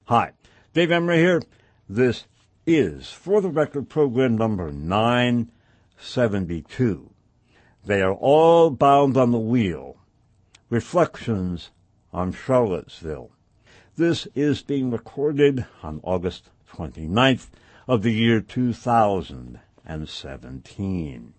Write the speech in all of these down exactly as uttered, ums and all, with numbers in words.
Hi, Dave Emery here. This is For the Record program number nine seventy-two. They are all bound on the wheel. Reflections on Charlottesville. This is being recorded on August twenty-ninth of the year two thousand seventeen.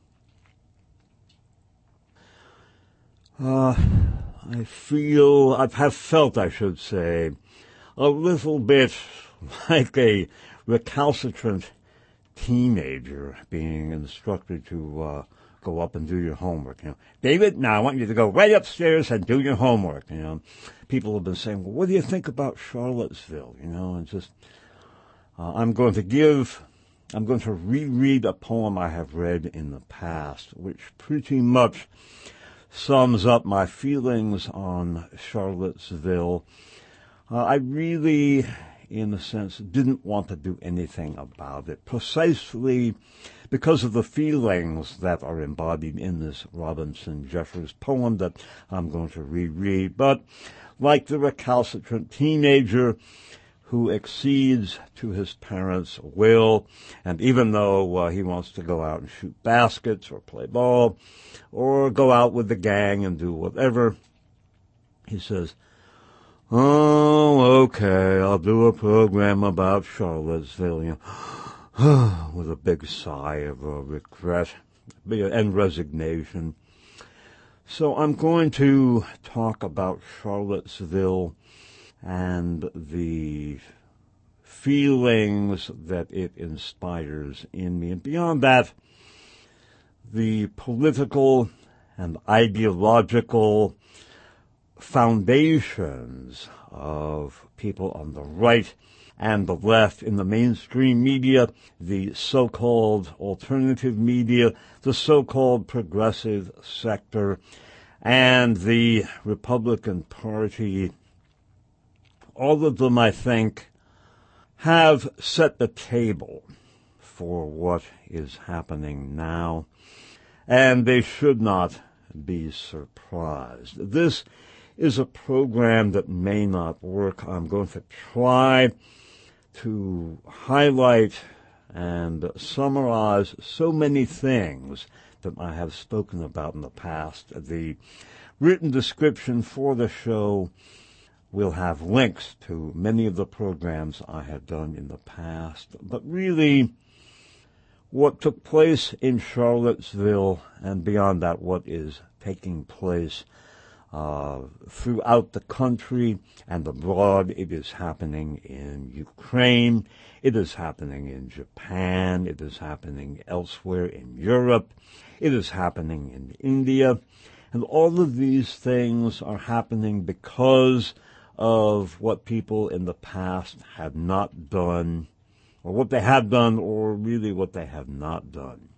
Uh, I feel, I have felt, I should say, a little bit like a recalcitrant teenager being instructed to uh, go up and do your homework. You know, David, now I want you to go right upstairs and do your homework. You know, people have been saying, well, what do you think about Charlottesville? You know, and just, uh, I'm going to give, I'm going to reread a poem I have read in the past, which pretty much sums up my feelings on Charlottesville. Uh, I really, in a sense, didn't want to do anything about it, precisely because of the feelings that are embodied in this Robinson Jeffers poem that I'm going to reread. But like the recalcitrant teenager who accedes to his parents' will, and even though uh, he wants to go out and shoot baskets or play ball or go out with the gang and do whatever, he says, oh, okay, I'll do a program about Charlottesville, you know, with a big sigh of uh, regret and resignation. So I'm going to talk about Charlottesville and the feelings that it inspires in me. And beyond that, the political and ideological foundations of people on the right and the left in the mainstream media, the so-called alternative media, the so-called progressive sector, and the Republican Party. All of them, I think, have set the table for what is happening now, and they should not be surprised. This is a program that may not work. I'm going to try to highlight and summarize so many things that I have spoken about in the past. The written description for the show will have links to many of the programs I have done in the past. But really, what took place in Charlottesville, and beyond that, what is taking place uh, throughout the country and abroad. It is happening in Ukraine. It is happening in Japan. It is happening elsewhere in Europe. It is happening in India. And all of these things are happening because of what people in the past have not done, or what they have done, or really what they have not done.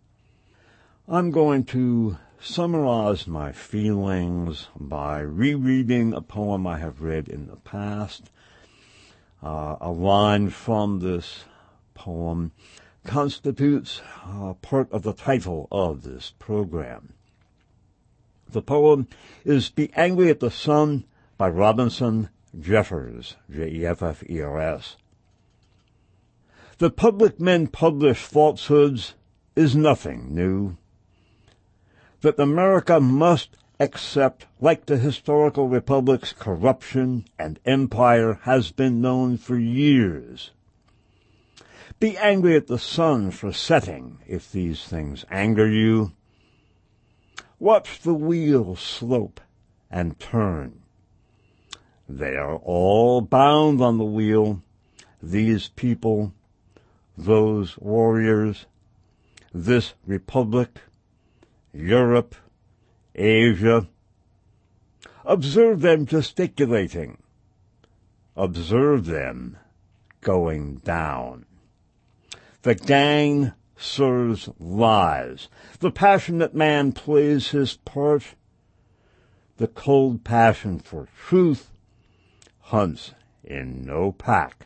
I'm going to summarize my feelings by rereading a poem I have read in the past. Uh, a line from this poem constitutes uh, part of the title of this program. The poem is Be Angry at the Sun by Robinson Jeffers, J E F F E R S. That public men publish falsehoods is nothing new. That America must accept, like the historical republics, corruption and empire has been known for years. Be angry at the sun for setting, if these things anger you. Watch the wheel slope and turn. They are all bound on the wheel, these people, those warriors, this republic, Europe, Asia. Observe them gesticulating. Observe them going down. The gang serves lies. The passionate man plays his part. The cold passion for truth hunts in no pack.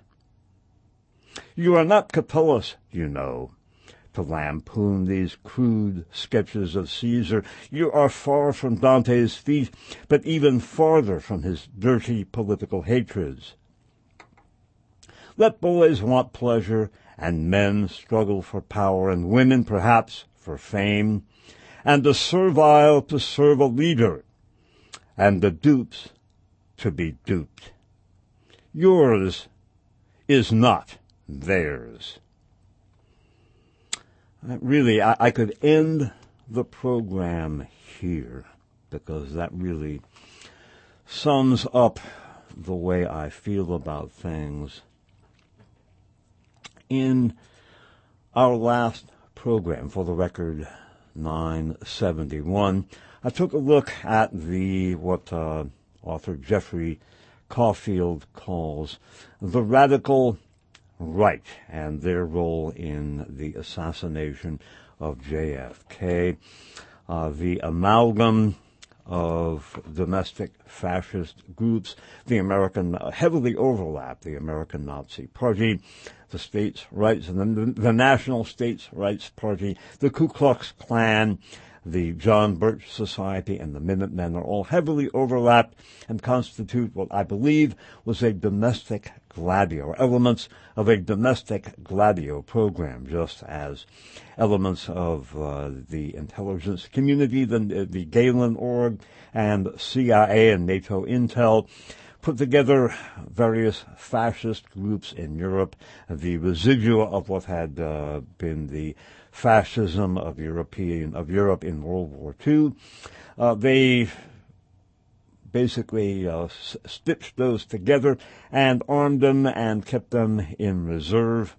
You are not Catullus, you know, to lampoon these crude sketches of Caesar. You are far from Dante's feet, but even farther from his dirty political hatreds. Let boys want pleasure, and men struggle for power, and women perhaps for fame, and the servile to serve a leader, and the dupes to be duped. Yours is not theirs. Really, I, I could end the program here, because that really sums up the way I feel about things. In our last program, for the record, nine seventy-one, I took a look at the what uh, author Jeffrey Caulfield calls the radical right and their role in the assassination of J F K, uh, the amalgam of domestic fascist groups, the American, uh, heavily overlap the American Nazi Party, the States' Rights, and the, the National States' Rights Party, the Ku Klux Klan, the John Birch Society, and the Minutemen are all heavily overlapped and constitute what I believe was a domestic Gladio, or elements of a domestic Gladio program, just as elements of uh, the intelligence community, the, the Galen Org, and C I A and NATO Intel put together various fascist groups in Europe, the residua of what had uh, been the fascism of European of Europe in World War Two. Uh, they basically uh, s- stitched those together and armed them and kept them in reserve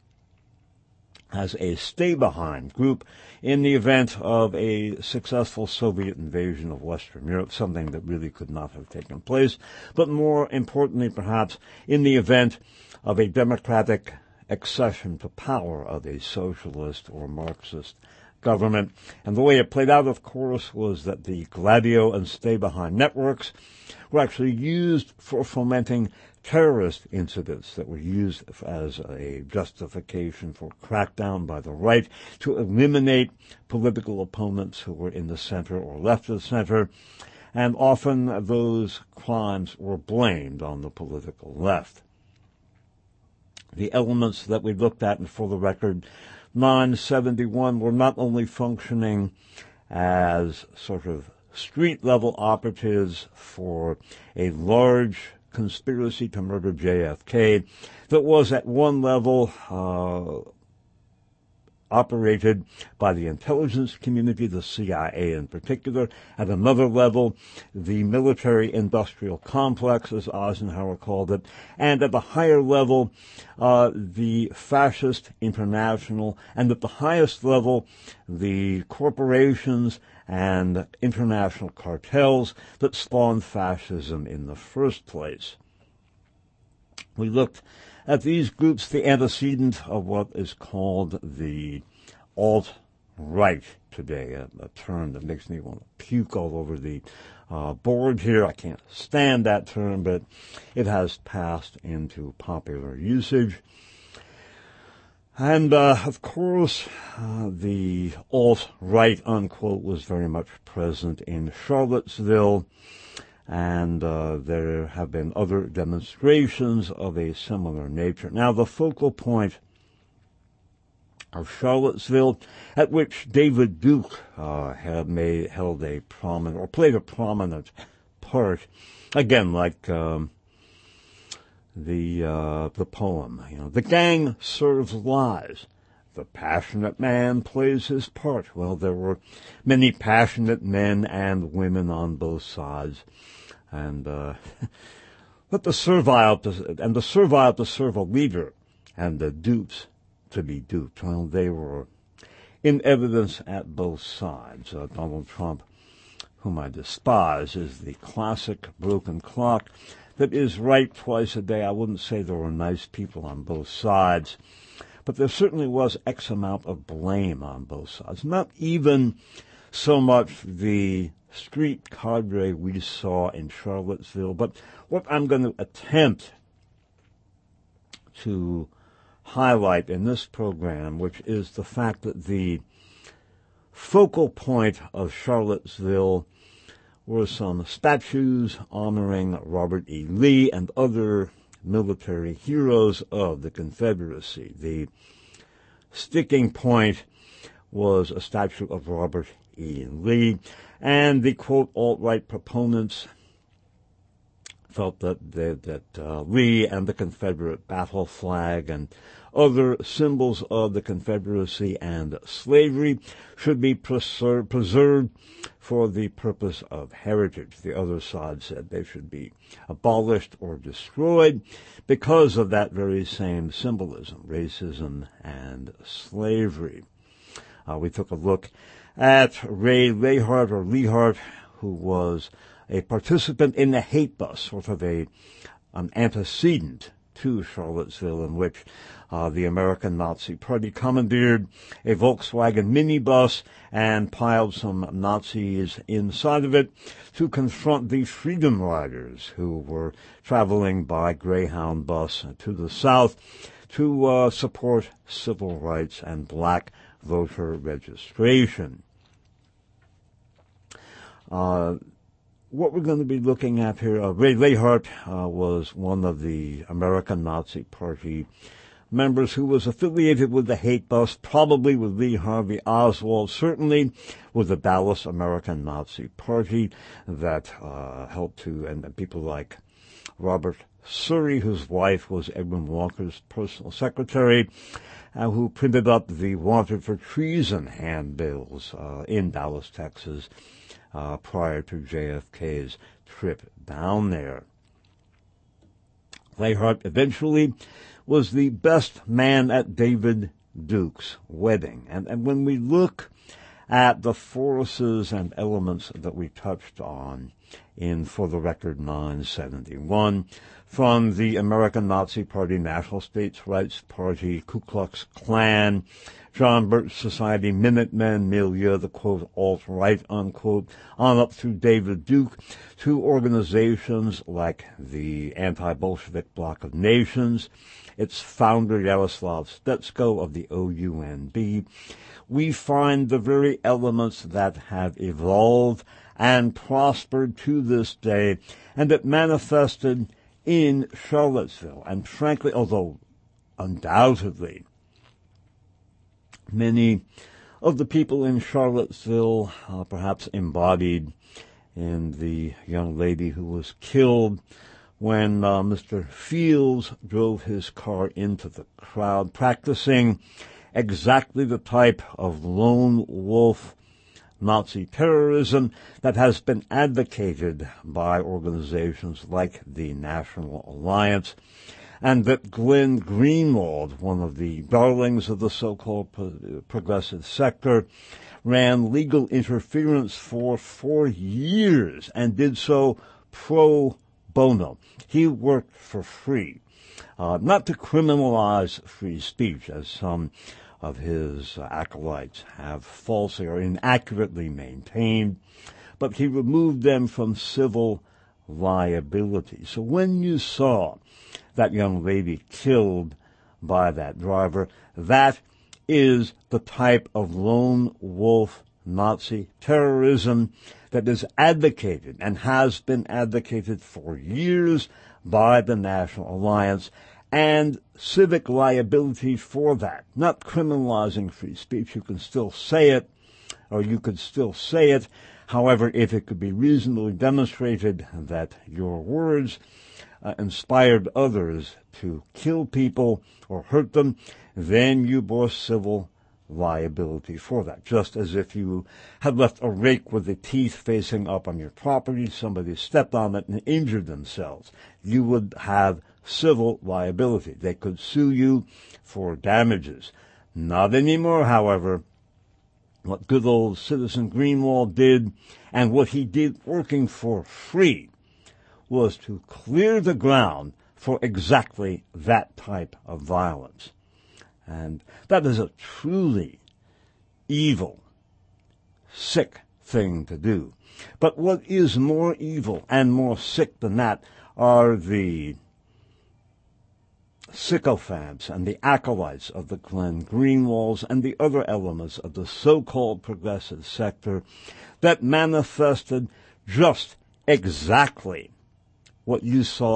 as a stay-behind group in the event of a successful Soviet invasion of Western Europe, something that really could not have taken place, but more importantly perhaps in the event of a democratic accession to power of a socialist or Marxist government. And the way it played out, of course, was that the Gladio and stay-behind networks were actually used for fomenting terrorist incidents that were used as a justification for crackdown by the right to eliminate political opponents who were in the center or left of the center, and often those crimes were blamed on the political left. The elements that we looked at, and for the record, nine seventy-one, were not only functioning as sort of street-level operatives for a large conspiracy to murder J F K that was at one level uh, operated by the intelligence community, the C I A in particular, at another level, the military-industrial complex, as Eisenhower called it, and at the higher level, uh, the fascist international, and at the highest level, the corporations and international cartels that spawned fascism in the first place. We looked at these groups, the antecedent of what is called the alt-right today, a, a term that makes me want to puke all over the uh, board here. I can't stand that term, but it has passed into popular usage. And, uh, of course, uh, the alt-right, unquote, was very much present in Charlottesville, and uh, there have been other demonstrations of a similar nature. Now, the focal point of Charlottesville, at which David Duke uh, had made, held a prominent, or played a prominent part, again, like um, the uh, the poem, you know, the gang serves lies. The passionate man plays his part. Well, there were many passionate men and women on both sides, and uh, but the servile to, and the servile to serve a leader, and the dupes to be duped. Well, they were in evidence at both sides. Uh, Donald Trump, whom I despise, is the classic broken clock that is right twice a day. I wouldn't say there were nice people on both sides, but there certainly was X amount of blame on both sides. Not even so much the street cadre we saw in Charlottesville, but what I'm going to attempt to highlight in this program, which is the fact that the focal point of Charlottesville were some statues honoring Robert E. Lee and other military heroes of the Confederacy. The sticking point was a statue of Robert E. Lee, and the, quote, alt-right proponents felt that that, that uh, Lee and the Confederate battle flag and other symbols of the Confederacy and slavery should be preser- preserved for the purpose of heritage. The other side said they should be abolished or destroyed because of that very same symbolism, racism and slavery. Uh, we took a look at Ray Lehart, or Lehart, who was a participant in the hate bus, sort of a an antecedent to Charlottesville, in which uh, the American Nazi Party commandeered a Volkswagen minibus and piled some Nazis inside of it to confront the Freedom Riders, who were traveling by Greyhound bus to the south to uh, support civil rights and black voter registration. Uh, what we're going to be looking at here, uh, Ray Lehart uh, was one of the American Nazi Party members who was affiliated with the hate bus, probably with Lee Harvey Oswald, certainly with the Dallas American Nazi Party that uh, helped to, and, and people like Robert Surrey, whose wife was Edwin Walker's personal secretary, uh, who printed up the Wanted for Treason handbills uh, in Dallas, Texas, Uh, prior to J F K's trip down there. Lehart eventually was the best man at David Duke's wedding. And, and when we look at the forces and elements that we touched on in For the Record nine seventy-one, from the American Nazi Party, National States Rights Party, Ku Klux Klan, John Birch Society, Minutemen milieu, the quote, alt-right, unquote, on up through David Duke, to organizations like the Anti-Bolshevik Bloc of Nations, its founder, Yaroslav Stetsko of the O U N B, we find the very elements that have evolved and prospered to this day, and that manifested in Charlottesville. And frankly, although undoubtedly many of the people in Charlottesville, uh, perhaps embodied in the young lady who was killed when uh, Mister Fields drove his car into the crowd, practicing exactly the type of lone wolf Nazi terrorism that has been advocated by organizations like the National Alliance, and that Glenn Greenwald, one of the darlings of the so-called pro- progressive sector, ran legal interference for for years and did so pro bono. He worked for free, uh, not to criminalize free speech, as some of his uh, acolytes have falsely or inaccurately maintained, but he removed them from civil liability. So when you saw that young lady killed by that driver, that is the type of lone wolf Nazi terrorism that is advocated and has been advocated for years by the National Alliance, and civic liability for that. Not criminalizing free speech. You can still say it, or you could still say it. However, if it could be reasonably demonstrated that your words uh, inspired others to kill people or hurt them, then you bore civil liability for that. Just as if you had left a rake with the teeth facing up on your property, somebody stepped on it and injured themselves, you would have civil liability. They could sue you for damages. Not anymore, however. What good old Citizen Greenwald did, and what he did working for free, was to clear the ground for exactly that type of violence. And that is a truly evil, sick thing to do. But what is more evil and more sick than that are the sycophants and the acolytes of the Glenn Greenwalds and the other elements of the so-called progressive sector that manifested just exactly what you saw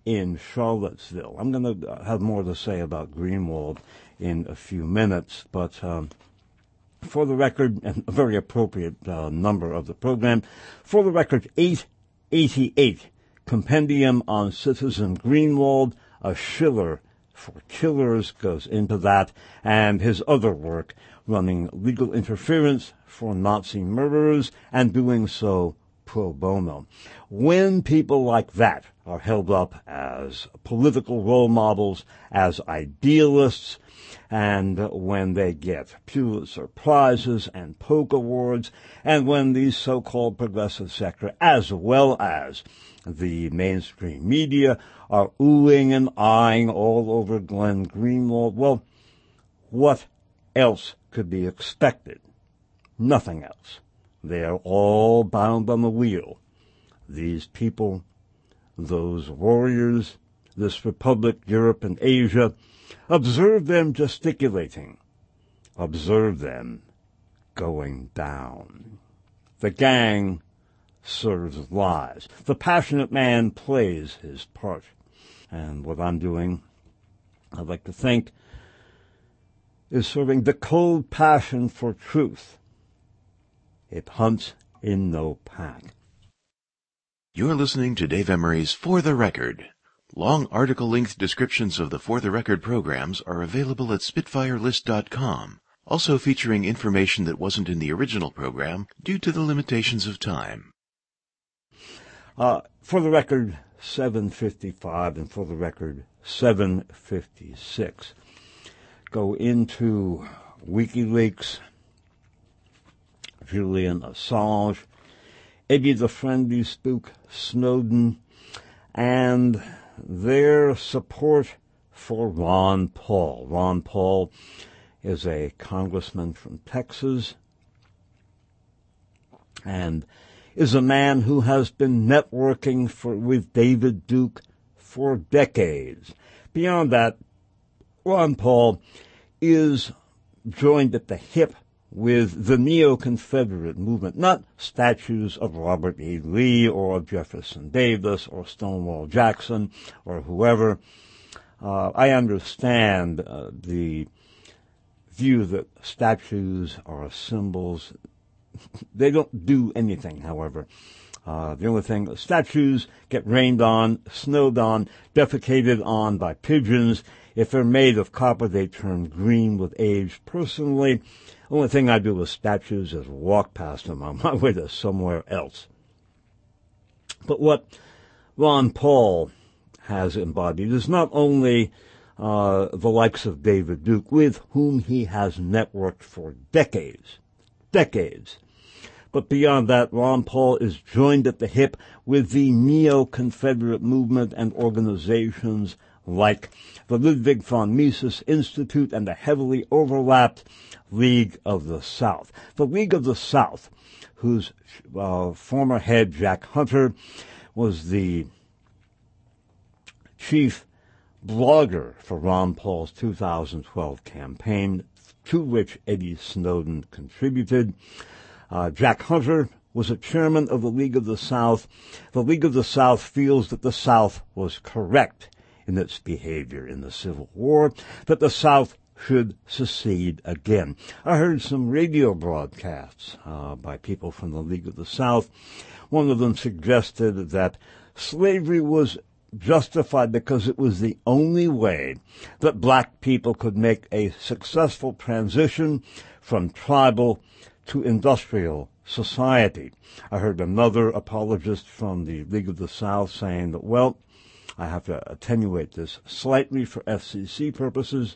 in Charlottesville. I'm going to have more to say about Greenwald in a few minutes, but um, for the record, and a very appropriate uh, number of the program, for the record, eight eighty-eight, Compendium on Citizen Greenwald, a Schiller for Killers goes into that, and his other work, running legal interference for Nazi murderers and doing so pro bono. When people like that are held up as political role models, as idealists, and when they get Pulitzer Prizes and Polk Awards, and when the so-called progressive sector, as well as the mainstream media, are oohing and eyeing all over Glenn Greenwald, well, what else could be expected? Nothing else. They are all bound on the wheel. These people, those warriors, this republic, Europe and Asia, observe them gesticulating. Observe them going down. The gang serves lies. The passionate man plays his part. And what I'm doing, I'd like to think, is serving the cold passion for truth. It hunts in no pack. You're listening to Dave Emery's For the Record. Long article-length descriptions of the For the Record programs are available at spitfire list dot com, also featuring information that wasn't in the original program due to the limitations of time. Uh, for the Record seven fifty-five and For the Record seven fifty-six go into WikiLeaks, Julian Assange, Eddie the Friendly Spook Snowden, and their support for Ron Paul. Ron Paul is a congressman from Texas and is a man who has been networking for with David Duke for decades. Beyond that, Ron Paul is joined at the hip with the neo-Confederate movement, not statues of Robert E. Lee or of Jefferson Davis or Stonewall Jackson or whoever. Uh, I understand uh, the view that statues are symbols. They don't do anything, however. Uh, the only thing, statues get rained on, snowed on, defecated on by pigeons. If they're made of copper, they turn green with age. Personally, the only thing I do with statues is walk past them on my way to somewhere else. But what Ron Paul has embodied is not only uh, the likes of David Duke, with whom he has networked for decades, decades. But beyond that, Ron Paul is joined at the hip with the neo-Confederate movement and organizations like the Ludwig von Mises Institute and the heavily overlapped League of the South. The League of the South, whose uh, former head, Jack Hunter, was the chief blogger for Ron Paul's two thousand twelve campaign, to which Eddie Snowden contributed. Uh, Jack Hunter was a chairman of the League of the South. The League of the South feels that the South was correct in its behavior in the Civil War, that the South should secede again. I heard some radio broadcasts uh, by people from the League of the South. One of them suggested that slavery was justified because it was the only way that black people could make a successful transition from tribal to industrial society. I heard another apologist from the League of the South saying that, well, I have to attenuate this slightly for F C C purposes.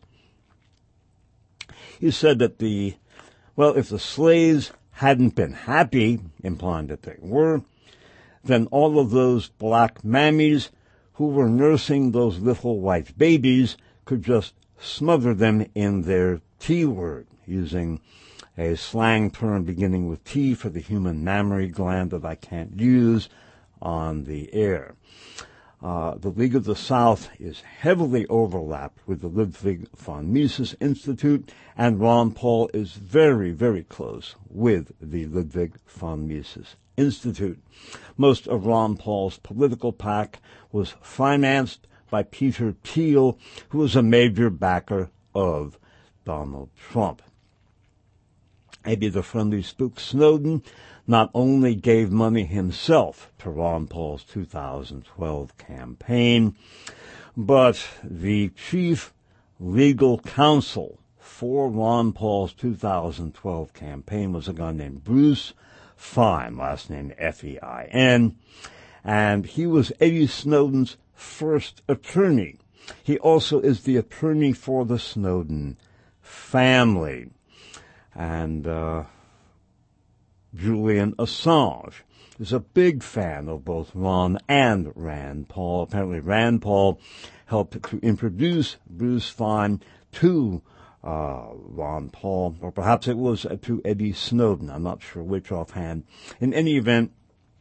He said that the, well, if the slaves hadn't been happy, implying that they were, then all of those black mammies who were nursing those little white babies could just smother them in their T word, using a slang term beginning with T for the human mammary gland that I can't use on the air. Uh, the League of the South is heavily overlapped with the Ludwig von Mises Institute, and Ron Paul is very, very close with the Ludwig von Mises Institute. Most of Ron Paul's political PAC was financed by Peter Thiel, who was a major backer of Donald Trump. Maybe the friendly spook Snowden not only gave money himself to Ron Paul's two thousand twelve campaign, but the chief legal counsel for Ron Paul's two thousand twelve campaign was a guy named Bruce Fein, last name F E I N, and he was Eddie Snowden's first attorney. He also is the attorney for the Snowden family. And uh, Julian Assange is a big fan of both Ron and Rand Paul. Apparently Rand Paul helped to introduce Bruce Fein to uh, Ron Paul, or perhaps it was uh, to Eddie Snowden. I'm not sure which offhand. In any event,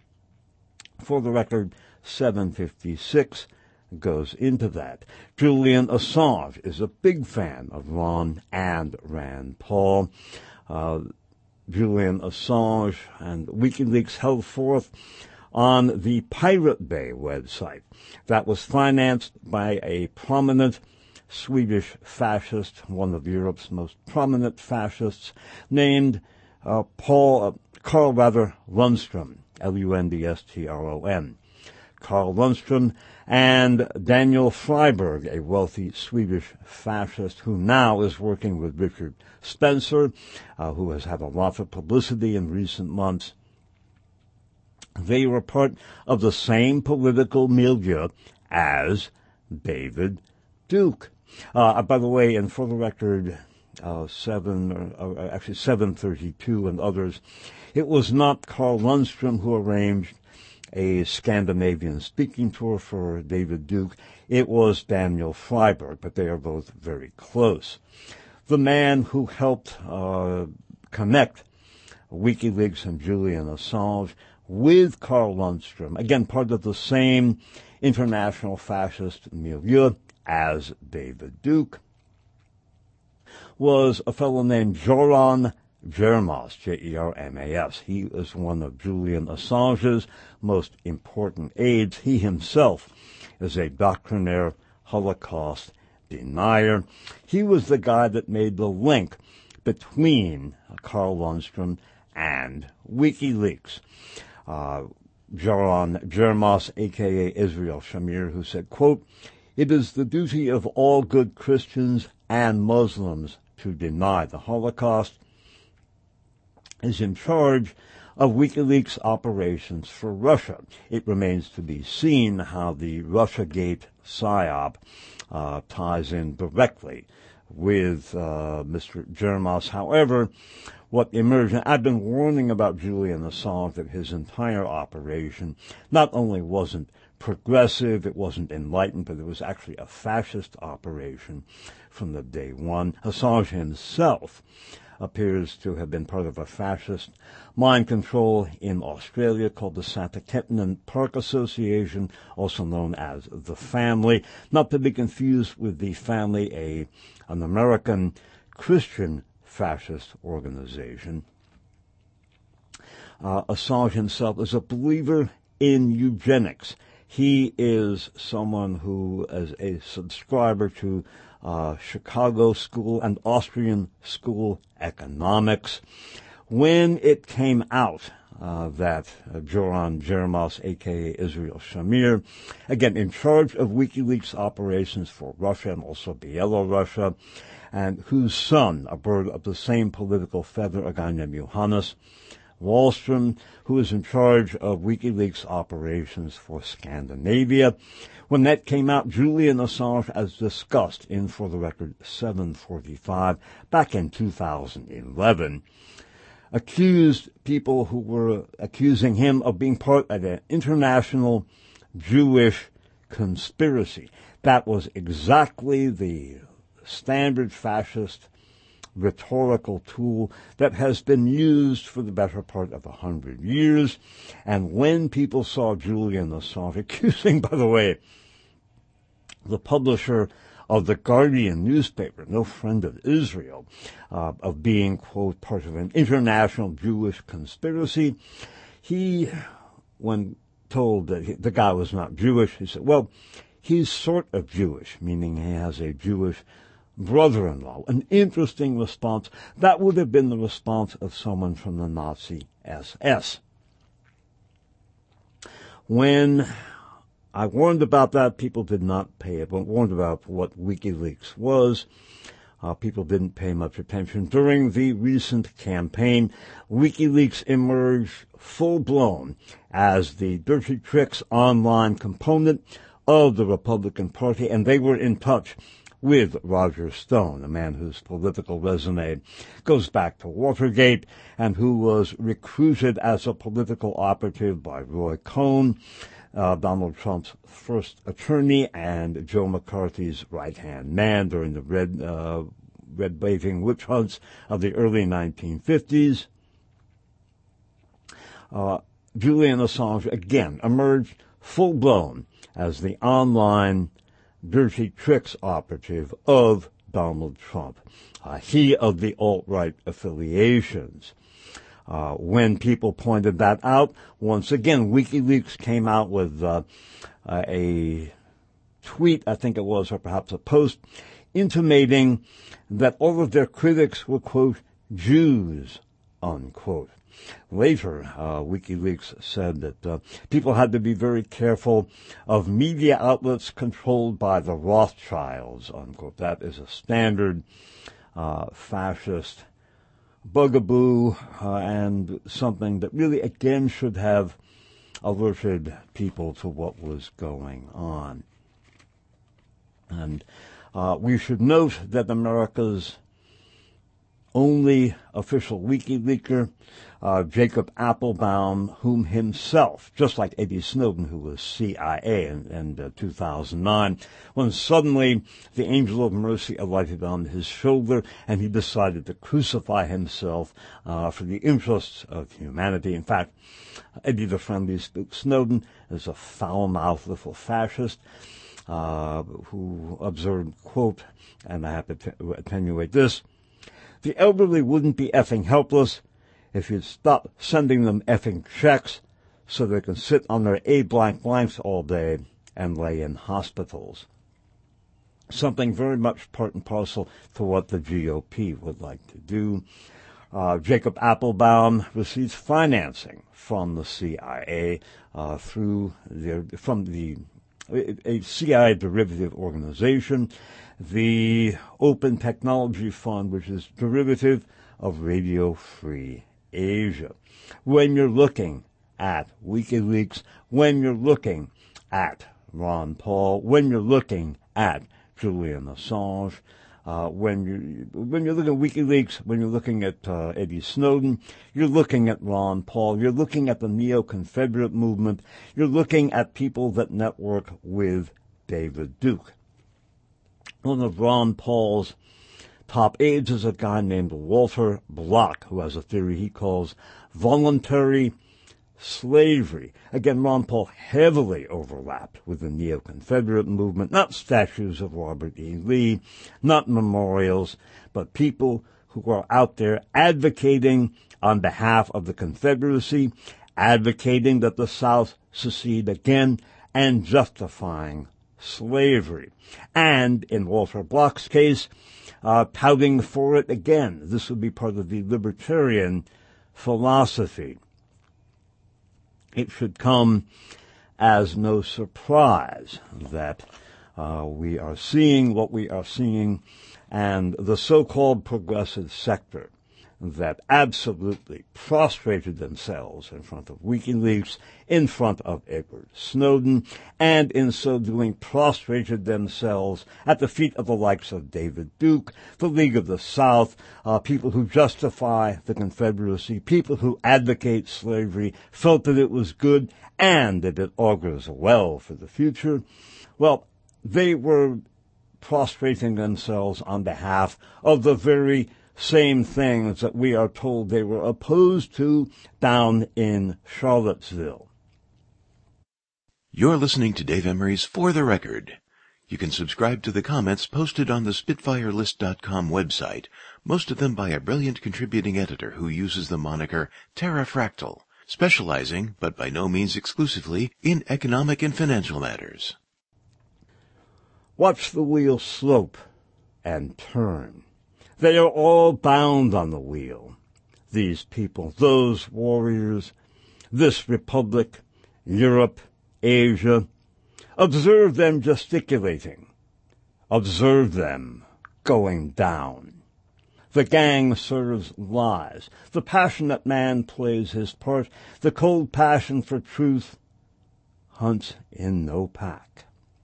for the record, seven fifty-six goes into that. Julian Assange is a big fan of Ron and Rand Paul. Uh, Julian Assange and WikiLeaks held forth on the Pirate Bay website that was financed by a prominent Swedish fascist, one of Europe's most prominent fascists, named uh, Paul, uh, Carl rather, Lundstrom, L U N D S T R O N. Carl Lundstrom and Daniel Freiberg, a wealthy Swedish fascist who now is working with Richard Spencer, uh, who has had a lot of publicity in recent months. They were part of the same political milieu as David Duke. Uh, by the way, and for the record, uh, seven, uh, actually seven thirty-two and others, it was not Carl Lundstrom who arranged a Scandinavian speaking tour for David Duke. It was Daniel Freiberg, but they are both very close. The man who helped uh, connect WikiLeaks and Julian Assange with Carl Lundstrom, again part of the same international fascist milieu as David Duke, was a fellow named Joran Jermas, J E R M A S. He is one of Julian Assange's most important aides. He himself is a doctrinaire Holocaust denier. He was the guy that made the link between Carl Lundstrom and WikiLeaks. Uh, Joran Jermas, a k a. Israel Shamir, who said, quote, "It is the duty of all good Christians and Muslims to deny the Holocaust, is in charge of WikiLeaks operations for Russia. It remains to be seen how the Russiagate psyop uh, ties in directly with uh, Mister Jermas. However, what emerged, and I've been warning about Julian Assange that his entire operation not only wasn't progressive, it wasn't enlightened, but it was actually a fascist operation from the day one. Assange himself appears to have been part of a fascist mind control in Australia called the Santa Ketnan Park Association, also known as The Family, not to be confused with The Family, a an American Christian fascist organization. Uh, Assange himself is a believer in eugenics. He is someone who is a subscriber to uh, Chicago School and Austrian School economics. When it came out uh, that uh, Joran Jermas, a k a. Israel Shamir, again in charge of WikiLeaks operations for Russia and also Belarus, and whose son, a bird of the same political feather, a guy named Johannes Wallström, who is in charge of WikiLeaks operations for Scandinavia. When that came out, Julian Assange, as discussed in, for the record, seven forty-five, back in two thousand eleven, accused people who were accusing him of being part of an international Jewish conspiracy. That was exactly the standard fascist rhetorical tool that has been used for the better part of a hundred years. And when people saw Julian Assange accusing, by the way, the publisher of the Guardian newspaper, no friend of Israel, uh, of being, quote, part of an international Jewish conspiracy, He, when told that he, the guy was not Jewish, he said, well, he's sort of Jewish, meaning he has a Jewish brother-in-law. An interesting response. That would have been the response of someone from the Nazi S S. When I warned about that, people did not pay it. When I warned about what WikiLeaks was, uh, people didn't pay much attention. During the recent campaign, WikiLeaks emerged full-blown as the Dirty Tricks online component of the Republican Party, and they were in touch with Roger Stone, a man whose political resume goes back to Watergate and who was recruited as a political operative by Roy Cohn, uh, Donald Trump's first attorney and Joe McCarthy's right-hand man during the red, uh, red-waving witch hunts of the early nineteen fifties. Uh, Julian Assange again emerged full-blown as the online Dirty Tricks operative of Donald Trump. Uh, he of the alt-right affiliations. Uh, when people pointed that out, once again, WikiLeaks came out with uh, uh, a tweet, I think it was, or perhaps a post, intimating that all of their critics were, quote, Jews, unquote. Later, uh, WikiLeaks said that uh, people had to be very careful of media outlets controlled by the Rothschilds, unquote. That is a standard uh, fascist bugaboo uh, and something that really, again, should have alerted people to what was going on. And uh, we should note that America's only official WikiLeaker, uh, Jacob Appelbaum, whom himself, just like Eddie Snowden, who was C I A in, in uh, two thousand nine, when suddenly the angel of mercy alighted on his shoulder and he decided to crucify himself uh, for the interests of humanity. In fact, Eddie the Friendly Spook Snowden is a foul-mouthed little fascist uh, who observed, quote, and I have to t- attenuate this, the elderly wouldn't be effing helpless if you'd stop sending them effing checks so they can sit on their A blank blanks all day and lay in hospitals. Something very much part and parcel to what the G O P would like to do. Uh, Jacob Appelbaum receives financing from the C I A uh, through their, from the a C I A derivative organization, the Open Technology Fund, which is derivative of Radio Free Asia. When you're looking at WikiLeaks, when you're looking at Ron Paul, when you're looking at Julian Assange, uh, when you when you're looking at WikiLeaks, when you're looking at uh, Eddie Snowden, you're looking at Ron Paul, you're looking at the neo-Confederate movement, you're looking at people that network with David Duke. One of Ron Paul's top aides is a guy named Walter Block, who has a theory he calls voluntary slavery. Again, Ron Paul heavily overlapped with the neo-Confederate movement, not statues of Robert E. Lee, not memorials, but people who are out there advocating on behalf of the Confederacy, advocating that the South secede again, and justifying slavery. And in Walter Block's case, uh, touting for it again. This would be part of the libertarian philosophy. It should come as no surprise that uh, we are seeing what we are seeing, and the so-called progressive sector that absolutely prostrated themselves in front of WikiLeaks, in front of Edward Snowden, and in so doing prostrated themselves at the feet of the likes of David Duke, the League of the South, uh, people who justify the Confederacy, people who advocate slavery, felt that it was good and that it augurs well for the future. Well, they were prostrating themselves on behalf of the very same things that we are told they were opposed to down in Charlottesville. You're listening to Dave Emery's For the Record. You can subscribe to the comments posted on the Spitfire List dot com website, most of them by a brilliant contributing editor who uses the moniker Terrafractal. specializing, but by no means exclusively, in economic and financial matters. Watch the wheel slope and turn. They are all bound on the wheel. These people, those warriors, this republic, Europe, Asia. Observe them gesticulating. Observe them going down. The gang serves lies. The passionate man plays his part. The cold passion for truth hunts in no pack.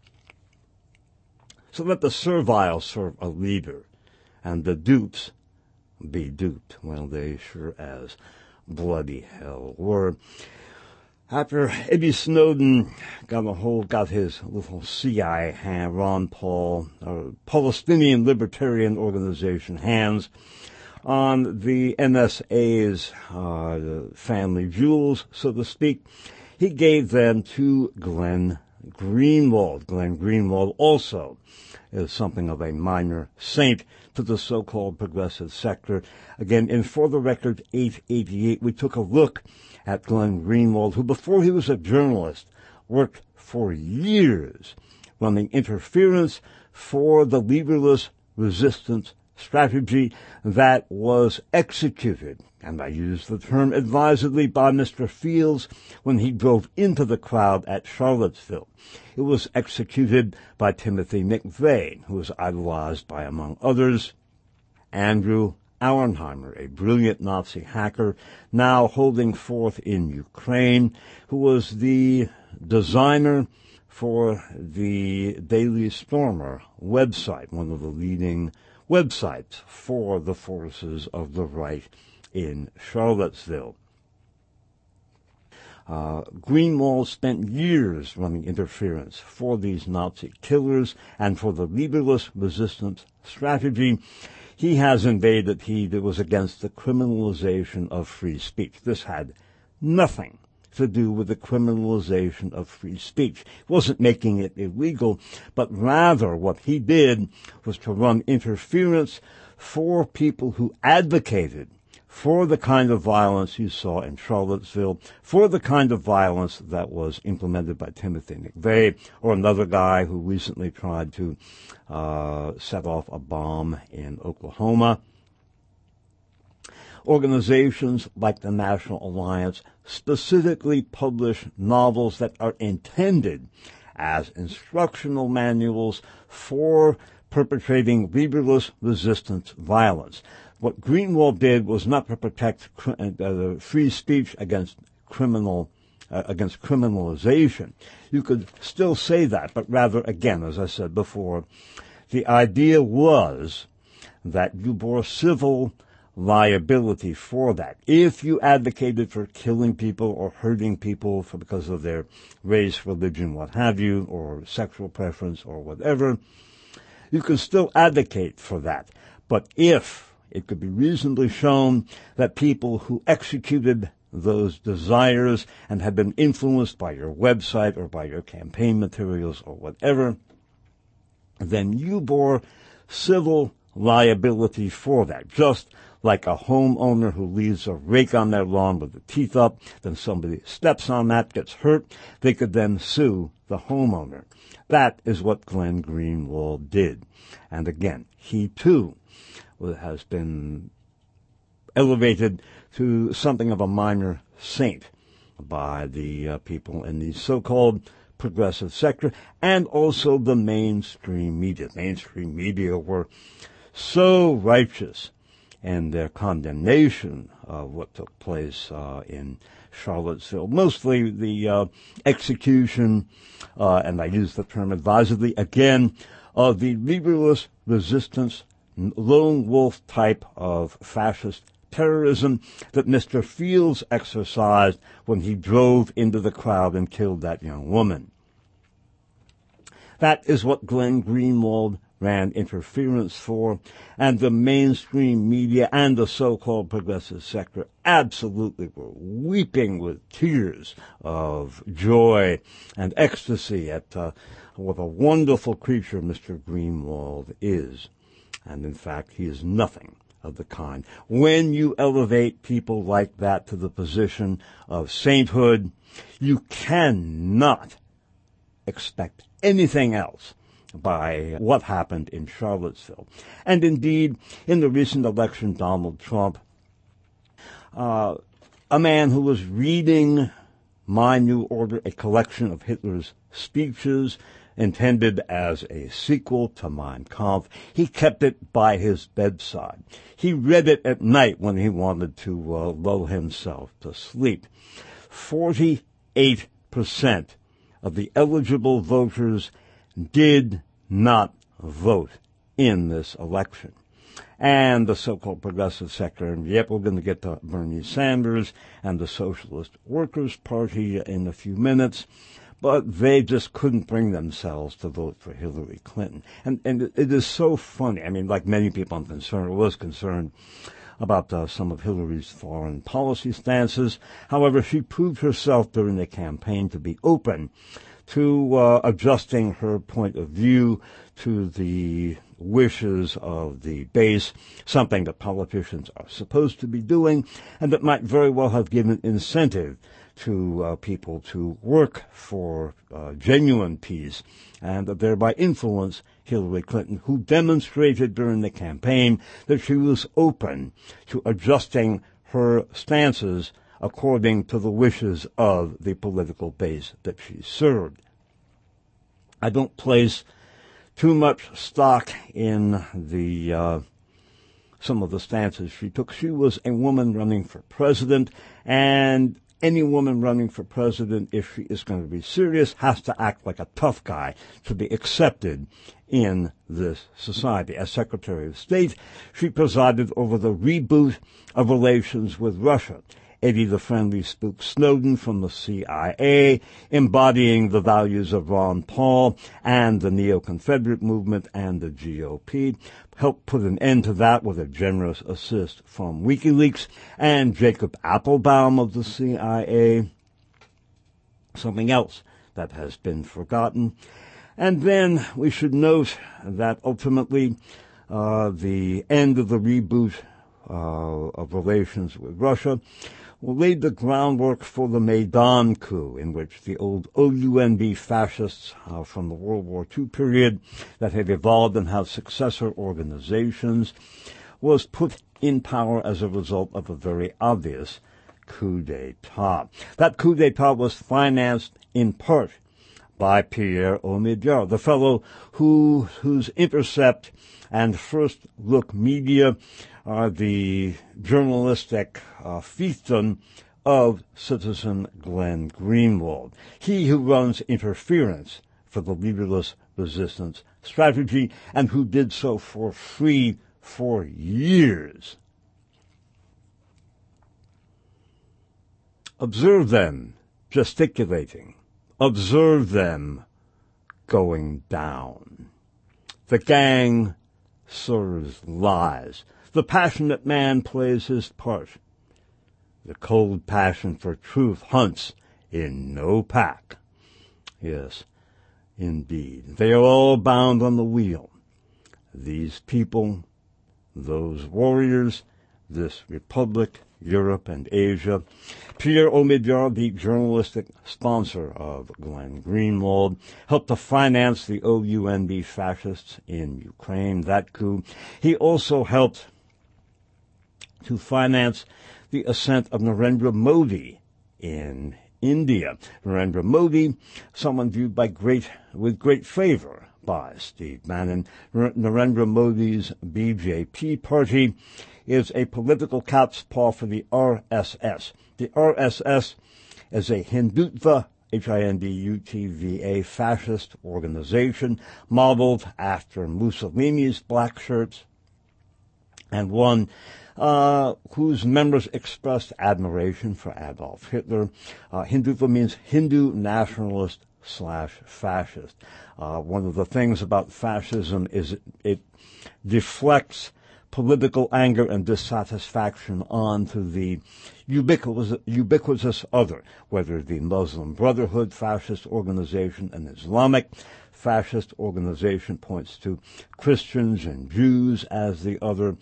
So let the servile serve a leader, and the dupes be duped. Well, they sure as bloody hell were. After Eddie Snowden got a hold, got his little C I A hand, Ron Paul, a Palestinian Libertarian Organization, hands on the N S A's uh, family jewels, so to speak, he gave them to Glenn Greenwald. Glenn Greenwald also is something of a minor saint to the so-called progressive sector. Again, in For the Record eight eighty-eight, we took a look at Glenn Greenwald, who before he was a journalist worked for years running interference for the leaderless resistance strategy that was executed, and I use the term advisedly, by Mister Fields when he drove into the crowd at Charlottesville. It was executed by Timothy McVeigh, who was idolized by, among others, Andrew Auernheimer, a brilliant Nazi hacker now holding forth in Ukraine, who was the designer for the Daily Stormer website, one of the leading websites for the forces of the right in Charlottesville. Uh, Greenwald spent years running interference for these Nazi killers and for the leaderless resistance strategy. He has invaded, he that was against the criminalization of free speech. This had nothing to do with the criminalization of free speech. He wasn't making it illegal, but rather what he did was to run interference for people who advocated for the kind of violence you saw in Charlottesville, for the kind of violence that was implemented by Timothy McVeigh, or another guy who recently tried to uh, set off a bomb in Oklahoma. Organizations like the National Alliance specifically publish novels that are intended as instructional manuals for perpetrating leaderless resistance violence. What Greenwald did was not to protect uh, free speech against criminal uh, against criminalization. You could still say that, but rather, again, as I said before, the idea was that you bore civil liability for that. If you advocated for killing people or hurting people for because of their race, religion, what have you, or sexual preference or whatever, you could still advocate for that. But if it could be reasonably shown that people who executed those desires and had been influenced by your website or by your campaign materials or whatever, then you bore civil liability for that. Just like a homeowner who leaves a rake on their lawn with the teeth up, then somebody steps on that, gets hurt, they could then sue the homeowner. That is what Glenn Greenwald did. And again, he too has been elevated to something of a minor saint by the uh, people in the so-called progressive sector and also the mainstream media. Mainstream media were so righteous in their condemnation of what took place uh, in Charlottesville, mostly the uh, execution, uh, and I use the term advisedly, again, of the leaderless resistance lone wolf type of fascist terrorism that Mister Fields exercised when he drove into the crowd and killed that young woman. That is what Glenn Greenwald ran interference for, and the mainstream media and the so-called progressive sector absolutely were weeping with tears of joy and ecstasy at uh, what a wonderful creature Mister Greenwald is. And in fact, he is nothing of the kind. When you elevate people like that to the position of sainthood, you cannot expect anything else by what happened in Charlottesville. And indeed, in the recent election, Donald Trump, uh, a man who was reading My New Order, a collection of Hitler's speeches intended as a sequel to Mein Kampf, he kept it by his bedside. He read it at night when he wanted to uh, lull himself to sleep. forty-eight percent of the eligible voters did not vote in this election. And the so-called progressive sector, and yep, we're going to get to Bernie Sanders and the Socialist Workers' Party in a few minutes, but they just couldn't bring themselves to vote for Hillary Clinton. And, and it is so funny. I mean, like many people I'm concerned, or was concerned about uh, some of Hillary's foreign policy stances. However, she proved herself during the campaign to be open to uh, adjusting her point of view to the wishes of the base, something that politicians are supposed to be doing, and that might very well have given incentive to uh, people to work for uh, genuine peace, and thereby influence Hillary Clinton, who demonstrated during the campaign that she was open to adjusting her stances according to the wishes of the political base that she served. I don't place too much stock in the uh, some of the stances she took. She was a woman running for president, and any woman running for president, if she is going to be serious, has to act like a tough guy to be accepted in this society. As Secretary of State, she presided over the reboot of relations with Russia. Eddie the Friendly spook Snowden from the C I A, embodying the values of Ron Paul and the neo-Confederate movement and the G O P, helped put an end to that with a generous assist from WikiLeaks, and Jacob Appelbaum of the C I A, something else that has been forgotten. And then we should note that ultimately uh, the end of the reboot uh, of relations with Russia laid the groundwork for the Maidan coup, in which the old O U N B fascists uh, from the World War Two period that had evolved and had successor organizations was put in power as a result of a very obvious coup d'etat. That coup d'etat was financed in part by Pierre Omidyar, the fellow who whose Intercept and First Look Media are the journalistic uh, fiefdom of citizen Glenn Greenwald. He who runs interference for the leaderless resistance strategy, and who did so for free for years. Observe them gesticulating. Observe them going down. The gang serves lies. The passionate man plays his part. The cold passion for truth hunts in no pack. Yes, indeed. They are all bound on the wheel. These people, those warriors, this republic, Europe and Asia. Pierre Omidyar, the journalistic sponsor of Glenn Greenwald, helped to finance the O U N B fascists in Ukraine, that coup. He also helped to finance the ascent of Narendra Modi in India. Narendra Modi, someone viewed by great with great favor by Steve Bannon. Narendra Modi's B J P party is a political cat's paw for the R S S. The R S S is a Hindutva, H I N D U T V A, fascist organization modeled after Mussolini's black shirts, and one uh, whose members expressed admiration for Adolf Hitler. Uh, Hindutva means Hindu nationalist slash fascist. Uh, one of the things about fascism is it, it deflects political anger and dissatisfaction onto the ubiquitous, ubiquitous other, whether the Muslim Brotherhood fascist organization, an Islamic fascist organization points to Christians and Jews as the other.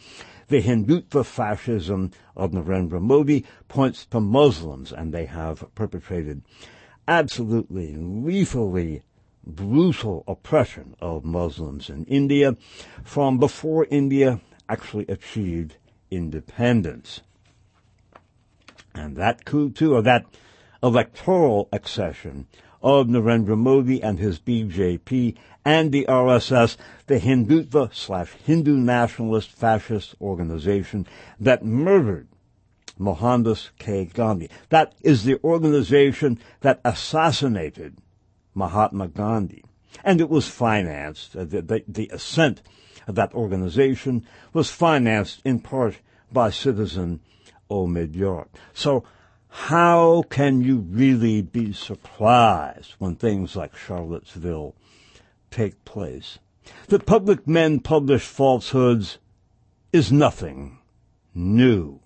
the Hindutva fascism of Narendra Modi points to Muslims, and they have perpetrated absolutely lethally brutal oppression of Muslims in India from before India actually achieved independence. And that coup, too, or that electoral accession of Narendra Modi and his B J P and the R S S, the Hindutva slash Hindu nationalist fascist organization that murdered Mohandas K. Gandhi. That is the organization that assassinated Mahatma Gandhi. And it was financed, uh, the, the, the ascent of that organization was financed in part by Citizen Omid Yard. So how can you really be surprised when things like Charlottesville take place? That public men publish falsehoods is nothing new.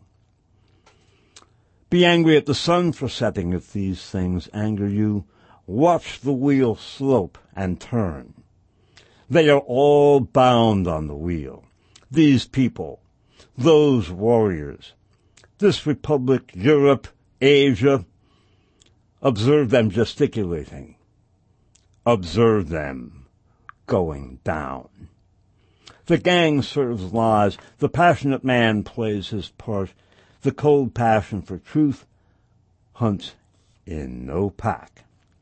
Be angry at the sun for setting if these things anger you. Watch the wheel slope and turn. They are all bound on the wheel. These people, those warriors, this republic, Europe, Asia, observe them gesticulating. Observe them going down. The gang serves lies. The passionate man plays his part. The cold passion for truth hunts in no pack.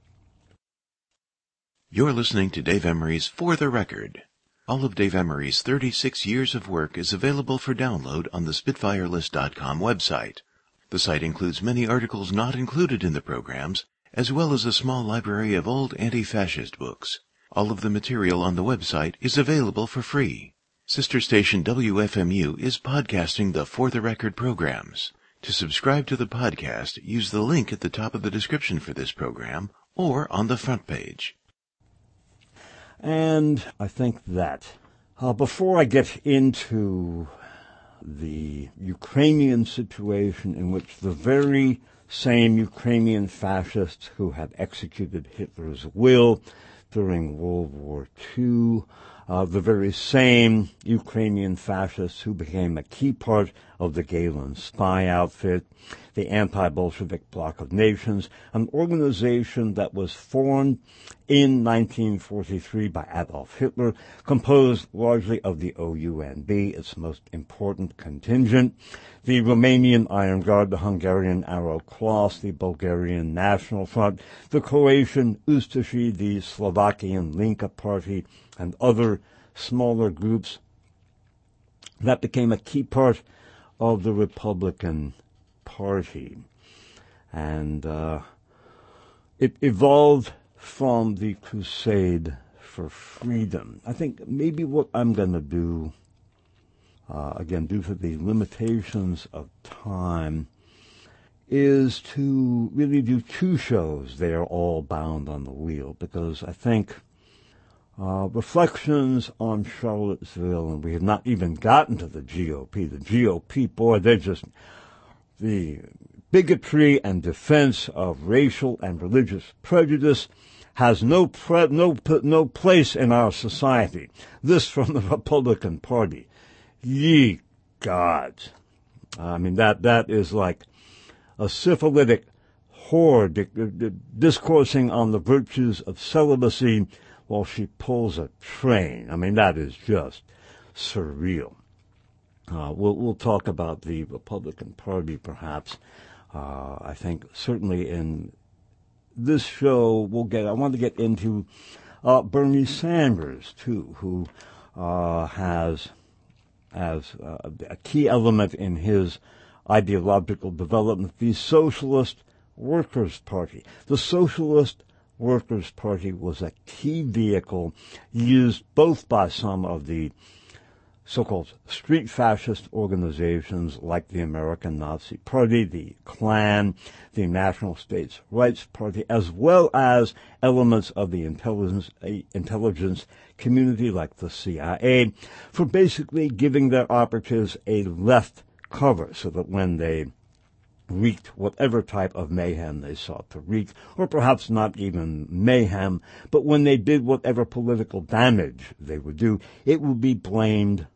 You're listening to Dave Emery's For the Record. All of Dave Emery's thirty-six years of work is available for download on the Spitfire List dot com website. The site includes many articles not included in the programs, as well as a small library of old anti-fascist books. All of the material on the website is available for free. Sister station W F M U is podcasting the For the Record programs. To subscribe to the podcast, use the link at the top of the description for this program or on the front page. And I think that uh, before I get into the Ukrainian situation, in which the very same Ukrainian fascists who had executed Hitler's will during World War Two, uh, the very same Ukrainian fascists who became a key part of the Gehlen spy outfit, the anti-Bolshevik Bloc of Nations, an organization that was formed in nineteen forty-three by Adolf Hitler, composed largely of the O U N B, its most important contingent, the Romanian Iron Guard, the Hungarian Arrow Cross, the Bulgarian National Front, the Croatian Ustashi, the Slovakian Linka Party, and other smaller groups that became a key part of the Republican Party. And uh, it evolved from the crusade for freedom. I think maybe what I'm going to do, uh, again, due to the limitations of time, is to really do two shows. They are all bound on the wheel, because I think uh, reflections on Charlottesville, and we have not even gotten to the G O P. The G O P, boy, they're just the bigotry and defense of racial and religious prejudice has no pre- no no place in our society. This from the Republican Party. Ye gods. I mean, that that is like a syphilitic whore di- discoursing on the virtues of celibacy while she pulls a train. I mean, that is just surreal. Uh, we'll, we'll talk about the Republican Party, perhaps. Uh, I think certainly in this show we'll get. I want to get into uh, Bernie Sanders too, who uh, has as uh, a key element in his ideological development the Socialist Workers' Party. The Socialist Workers' Party was a key vehicle used both by some of the so-called street fascist organizations like the American Nazi Party, the Klan, the National States Rights Party, as well as elements of the intelligence, intelligence community like the C I A, for basically giving their operatives a left cover so that when they wreaked whatever type of mayhem they sought to wreak, or perhaps not even mayhem, but when they did whatever political damage they would do, it would be blamed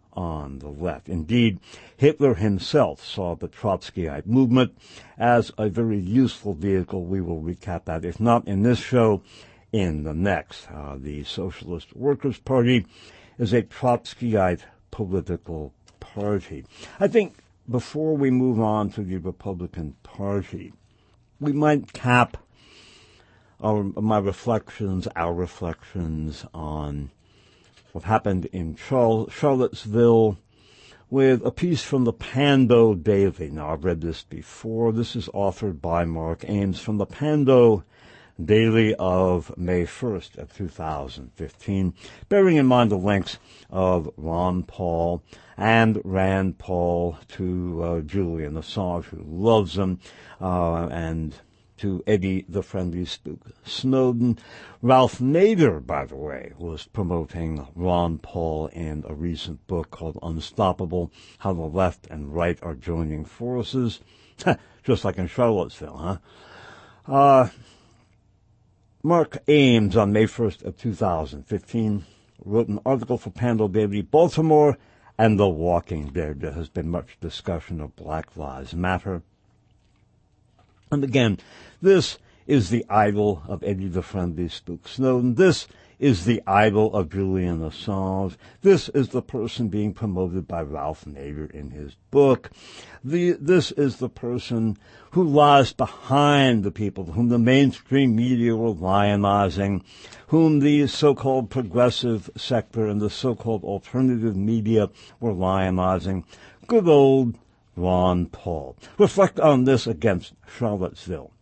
on the left. Indeed, Hitler himself saw the Trotskyite movement as a very useful vehicle. We will recap that, if not in this show, in the next. Uh, the Socialist Workers' Party is a Trotskyite political party. I think before we move on to the Republican Party, we might cap our, my reflections, our reflections on what happened in Char- Charlottesville with a piece from the Pando Daily. Now, I've read this before. This is authored by Mark Ames from the Pando Daily of May first of two thousand fifteen, bearing in mind the links of Ron Paul and Rand Paul to uh, Julian Assange, who loves them, uh, and to Eddie the Friendly Spook Snowden. Ralph Nader, by the way, was promoting Ron Paul in a recent book called Unstoppable, How the Left and Right Are Joining Forces. Just like in Charlottesville, huh? Uh, Mark Ames, on May first of two thousand fifteen, wrote an article for Pando Daily, Baltimore and The Walking Dead. There has been much discussion of Black Lives Matter. And again, this is the idol of Eddie the Friendly Spook Snowden. This is the idol of Julian Assange. This is the person being promoted by Ralph Nader in his book. The, this is the person who lies behind the people whom the mainstream media were lionizing, whom the so-called progressive sector and the so-called alternative media were lionizing. Good old Ron Paul. Reflect on this against Charlottesville.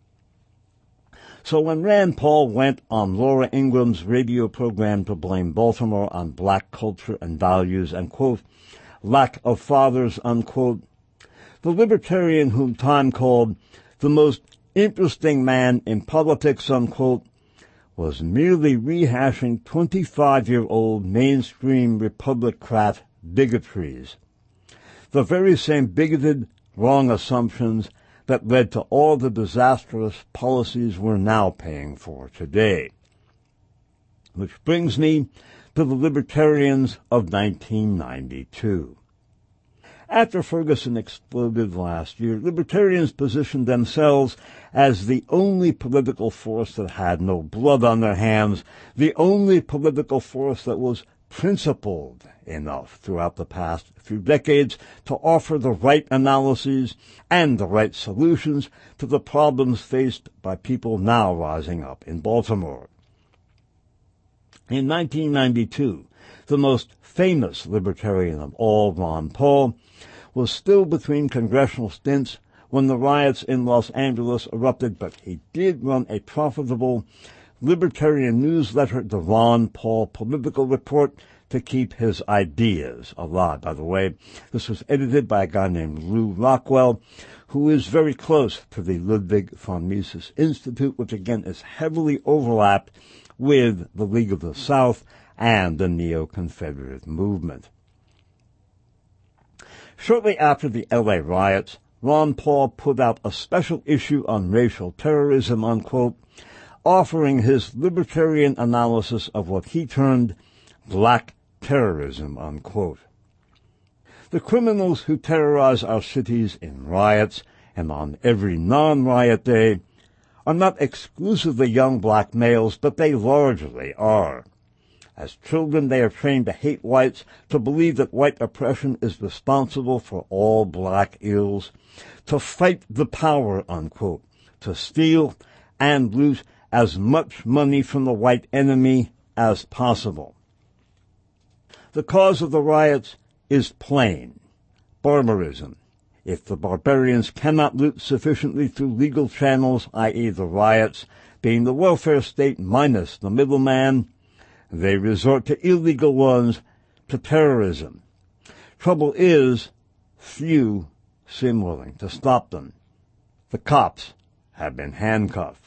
So when Rand Paul went on Laura Ingram's radio program to blame Baltimore on black culture and values and, quote, lack of fathers, unquote, the libertarian whom Time called the most interesting man in politics, unquote, was merely rehashing twenty-five-year-old mainstream Republican bigotries. The very same bigoted, wrong assumptions that led to all the disastrous policies we're now paying for today. Which brings me to the libertarians of nineteen ninety-two. After Ferguson exploded last year, libertarians positioned themselves as the only political force that had no blood on their hands, the only political force that was principled enough throughout the past few decades to offer the right analyses and the right solutions to the problems faced by people now rising up in Baltimore. In nineteen ninety-two, the most famous libertarian of all, Ron Paul, was still between congressional stints when the riots in Los Angeles erupted, but he did run a profitable libertarian newsletter, the Ron Paul Political Report, to keep his ideas alive. By the way, this was edited by a guy named Lou Rockwell, who is very close to the Ludwig von Mises Institute, which again is heavily overlapped with the League of the South and the Neo-Confederate movement. Shortly after the L A riots, Ron Paul put out a special issue on racial terrorism, unquote, offering his libertarian analysis of what he termed black terrorism, unquote. The criminals who terrorize our cities in riots and on every non-riot day are not exclusively young black males, but they largely are. As children, they are trained to hate whites, to believe that white oppression is responsible for all black ills, to fight the power, unquote, to steal and loot as much money from the white enemy as possible. The cause of the riots is plain: barbarism. If the barbarians cannot loot sufficiently through legal channels, that is the riots, being the welfare state minus the middleman, they resort to illegal ones, to terrorism. Trouble is, few seem willing to stop them. The cops have been handcuffed.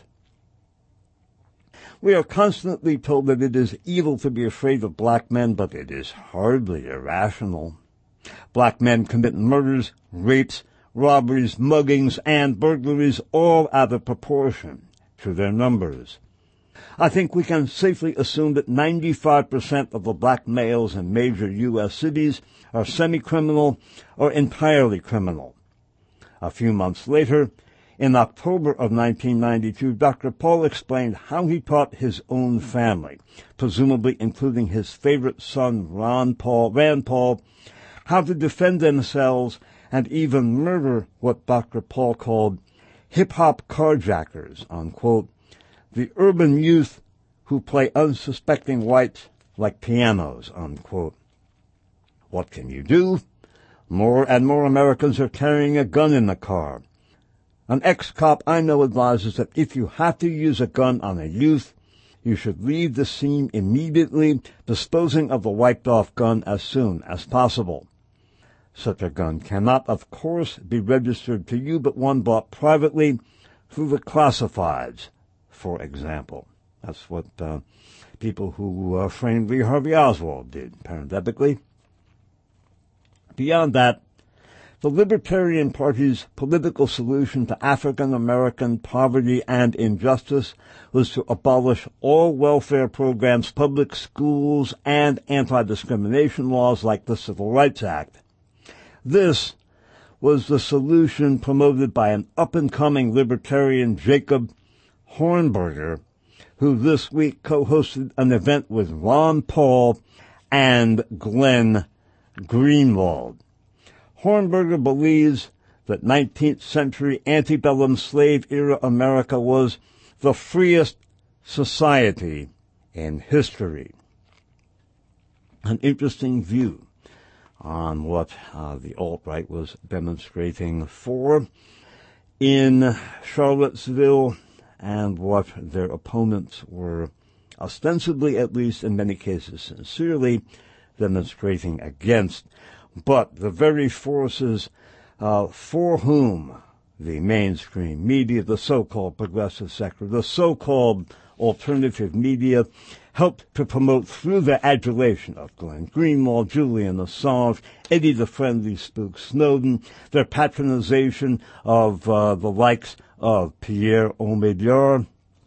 We are constantly told that it is evil to be afraid of black men, but it is hardly irrational. Black men commit murders, rapes, robberies, muggings, and burglaries, all out of proportion to their numbers. I think we can safely assume that ninety-five percent of the black males in major U S cities are semi-criminal or entirely criminal. A few months later, in October of nineteen ninety-two, Doctor Paul explained how he taught his own family, presumably including his favorite son, Ron Paul, Rand Paul, how to defend themselves and even murder what Doctor Paul called hip-hop carjackers, unquote, the urban youth who play unsuspecting whites like pianos, unquote. What can you do? More and more Americans are carrying a gun in the car. An ex-cop I know advises that if you have to use a gun on a youth, you should leave the scene immediately, disposing of the wiped-off gun as soon as possible. Such a gun cannot, of course, be registered to you, but one bought privately through the classifieds, for example. That's what uh, people who uh, framed Lee Harvey Oswald did, parenthetically. Beyond that, the Libertarian Party's political solution to African-American poverty and injustice was to abolish all welfare programs, public schools, and anti-discrimination laws like the Civil Rights Act. This was the solution promoted by an up-and-coming libertarian, Jacob Hornberger, who this week co-hosted an event with Ron Paul and Glenn Greenwald. Hornberger believes that nineteenth century antebellum slave-era America was the freest society in history. An interesting view on what uh, the alt-right was demonstrating for in Charlottesville and what their opponents were ostensibly, at least in many cases sincerely, demonstrating against. But the very forces uh, for whom the mainstream media, the so-called progressive sector, the so-called alternative media, helped to promote through their adulation of Glenn Greenwald, Julian Assange, Eddie the Friendly Spook Snowden, their patronization of uh, the likes of Pierre Omidyar.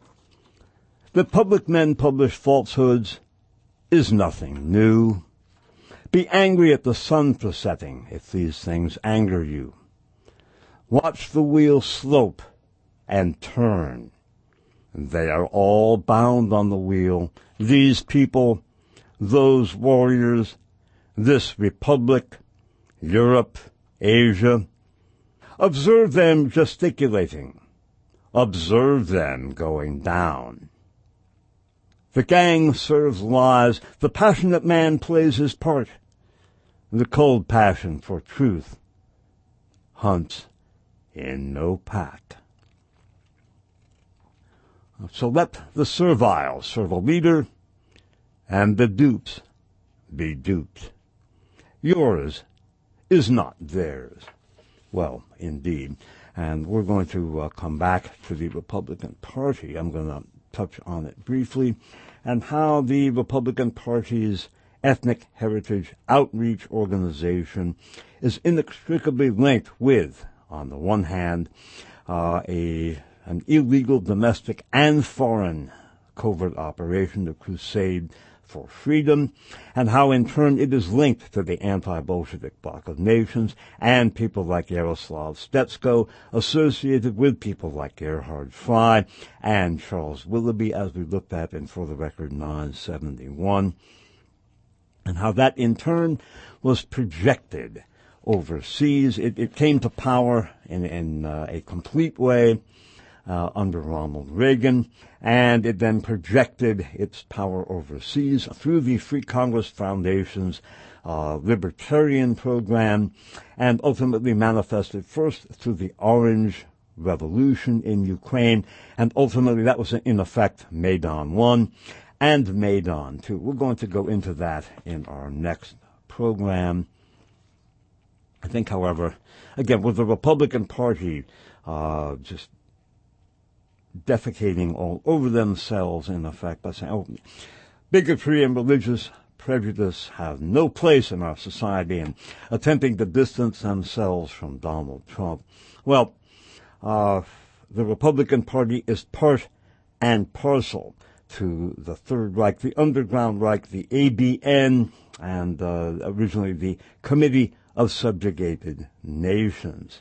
That public men publish falsehoods is nothing new. Be angry at the sun for setting if these things anger you. Watch the wheel slope and turn. They are all bound on the wheel. These people, those warriors, this republic, Europe, Asia. Observe them gesticulating. Observe them going down. The gang serves lies. The passionate man plays his part. The cold passion for truth hunts in no pack. So let the servile serve a leader, and the dupes be duped. Yours is not theirs. Well, indeed. And we're going to uh, come back to the Republican Party. I'm going to touch on it briefly, and how the Republican Party's Ethnic Heritage Outreach Organization is inextricably linked with, on the one hand, uh, a an illegal domestic and foreign covert operation, the Crusade for Freedom, and how in turn it is linked to the anti-Bolshevik bloc of nations and people like Yaroslav Stetsko, associated with people like Gerhard Frey and Charles Willoughby, as we looked at in For the Record nine seventy-one, and how that in turn was projected overseas. It, it came to power in, in uh, a complete way Uh, under Ronald Reagan, and it then projected its power overseas through the Free Congress Foundation's uh, libertarian program, and ultimately manifested first through the Orange Revolution in Ukraine, and ultimately that was in effect Maidan one and Maidan two. We're going to go into that in our next program. I think, however, again, with the Republican Party uh, just defecating all over themselves, in effect, by saying, oh, bigotry and religious prejudice have no place in our society, and attempting to distance themselves from Donald Trump. Well, uh, the Republican Party is part and parcel to the Third Reich, the Underground Reich, the A B N, and uh, originally the Committee of Subjugated Nations.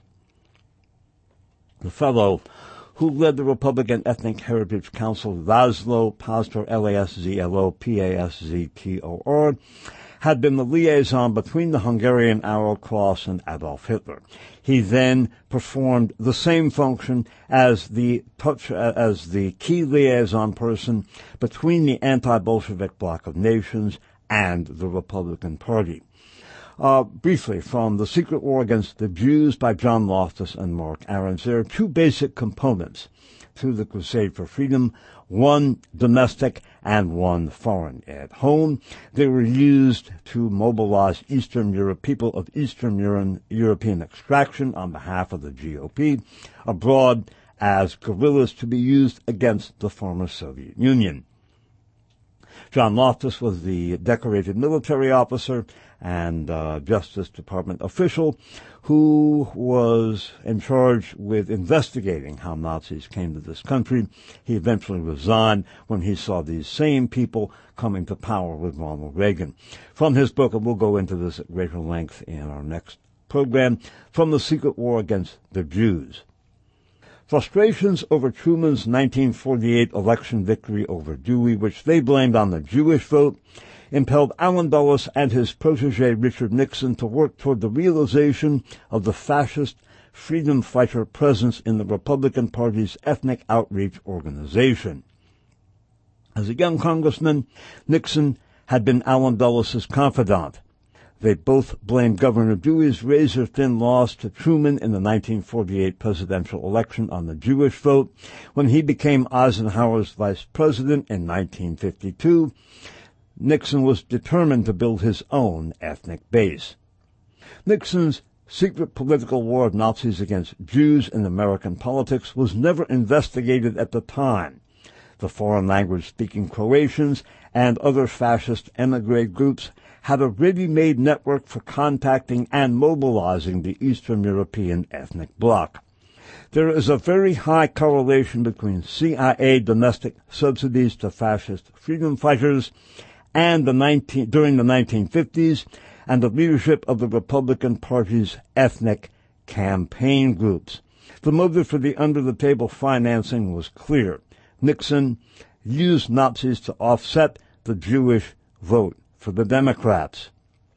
The fellow who led the Republican Ethnic Heritage Council, Laszlo Pastor, L A S Z L O P A S Z T O R, had been the liaison between the Hungarian Arrow Cross and Adolf Hitler. He then performed the same function as the touch, as the key liaison person between the anti-Bolshevik bloc of nations and the Republican Party. Uh, briefly, from The Secret War Against the Jews by John Loftus and Mark Ahrens, there are two basic components to the Crusade for Freedom, one domestic and one foreign. At home, they were used to mobilize Eastern Europe, people of Eastern Euro- European extraction on behalf of the G O P, abroad as guerrillas to be used against the former Soviet Union. John Loftus was the decorated military officer and uh, Justice Department official who was in charge with investigating how Nazis came to this country. He eventually resigned when he saw these same people coming to power with Ronald Reagan. From his book, and we'll go into this at greater length in our next program, From the Secret War Against the Jews. Frustrations over Truman's nineteen forty-eight election victory over Dewey, which they blamed on the Jewish vote, impelled Allen Dulles and his protege Richard Nixon to work toward the realization of the fascist freedom fighter presence in the Republican Party's ethnic outreach organization. As a young congressman, Nixon had been Allen Dulles' confidant. They both blamed Governor Dewey's razor-thin loss to Truman in the nineteen forty-eight presidential election on the Jewish vote. When he became Eisenhower's vice president in nineteen fifty-two, Nixon was determined to build his own ethnic base. Nixon's secret political war of Nazis against Jews in American politics was never investigated at the time. The foreign language-speaking Croatians and other fascist emigre groups had a ready-made network for contacting and mobilizing the Eastern European ethnic bloc. There is a very high correlation between C I A domestic subsidies to fascist freedom fighters and the nineteen, during the nineteen fifties and the leadership of the Republican Party's ethnic campaign groups. The motive for the under-the-table financing was clear. Nixon used Nazis to offset the Jewish vote for the Democrats.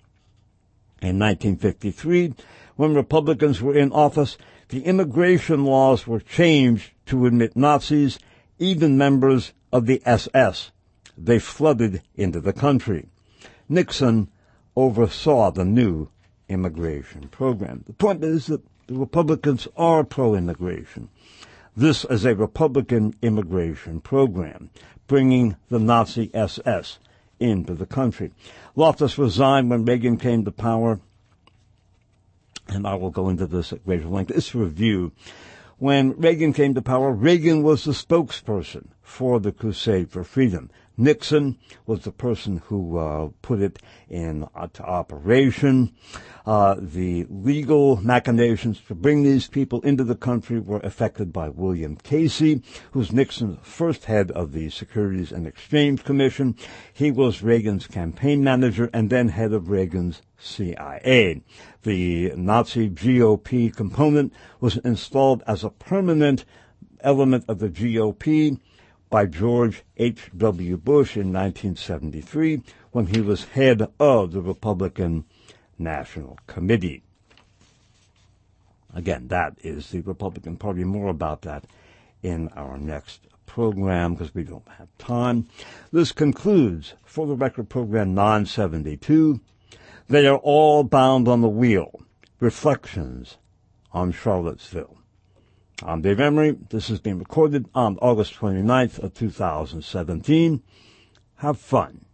In nineteen fifty-three, when Republicans were in office, the immigration laws were changed to admit Nazis, even members of the S S. They flooded into the country. Nixon oversaw the new immigration program. The point is that the Republicans are pro-immigration. This is a Republican immigration program, bringing the Nazi S S into the country. Loftus resigned when Reagan came to power, and I will go into this at greater length. This review. When Reagan came to power, Reagan was the spokesperson for the Crusade for Freedom. Nixon was the person who uh, put it in uh, to operation. Uh, the legal machinations to bring these people into the country were effected by William Casey, who's Nixon's first head of the Securities and Exchange Commission. He was Reagan's campaign manager and then head of Reagan's C I A. The Nazi G O P component was installed as a permanent element of the G O P by George H W Bush in nineteen seventy-three when he was head of the Republican National Committee. Again, that is the Republican Party. More about that in our next program because we don't have time. This concludes For the Record Program nine seventy-two. They are all bound on the wheel. Reflections on Charlottesville. I'm Dave Emery. This has been recorded on August twenty-ninth of two thousand seventeen. Have fun.